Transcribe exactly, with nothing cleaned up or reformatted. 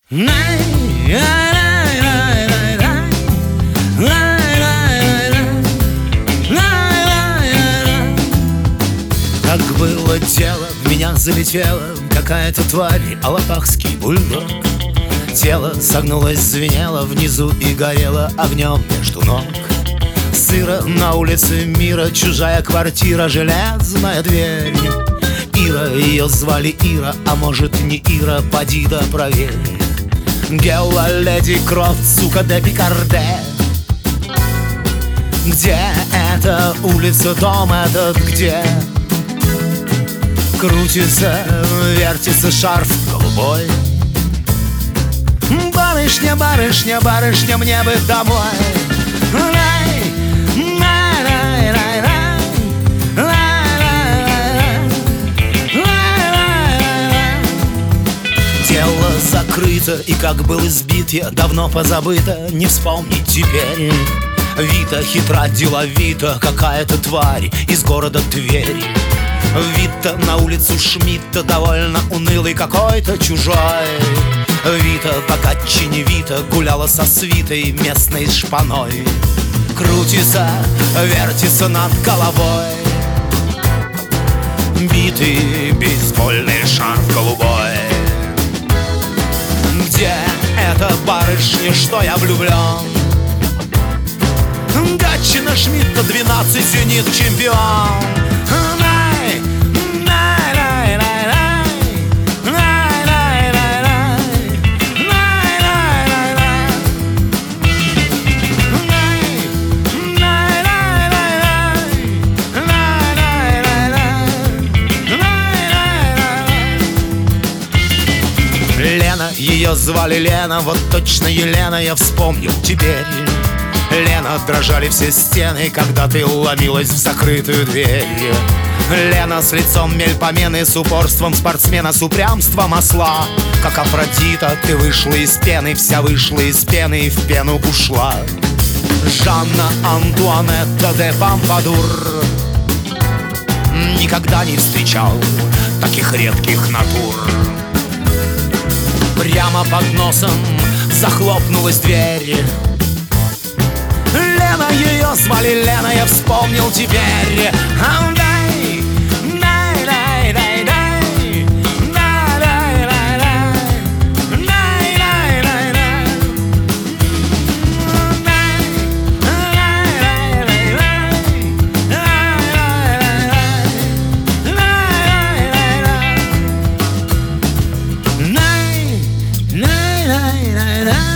Как было дело, в меня залетела какая-то тварь, алапахский бульдог. Тело согнулось, звенело внизу и горело огнем между ног. Сыро на улице мира, чужая квартира, железная дверь. Ира, ее звали Ира, а может не Ира, поди да проверь. Гелла, леди Крофт, сука де Пикарде. Где эта улица, дом этот где? Крутится, вертится шарф голубой. Барышня, барышня, барышня, мне бы домой. Тело закрыто, и как был избит я, давно позабыто, не вспомнить теперь. Вита хитра, деловита, какая-то тварь из города Твери. Вита на улицу Шмидта, довольно унылый какой-то чужой. Вита, богаче не Вита, гуляла со свитой местной шпаной. Крутится, вертится над головой битый бейсбольный шарф голубой. Где эта барышня, что я влюблен? Гатчина, Шмидта, двенадцать, зенит, чемпион. Лена, ее звали Лена, вот точно Елена, я вспомнил теперь. Лена, дрожали все стены, когда ты ломилась в закрытую дверь. Лена с лицом мельпомены, с упорством спортсмена, с упрямством осла. Как Афродита, ты вышла из пены, вся вышла из пены и в пену ушла. Жанна Антуанетта де Помпадур. Никогда не встречал таких редких натур. Прямо под носом захлопнулась дверь. Лена, ее звали Лена, я вспомнил теперь. Дай, дай, дай, дай, дай, дай, дай, дай, дай, дай, дай, дай. Nay, nay, nay, nay.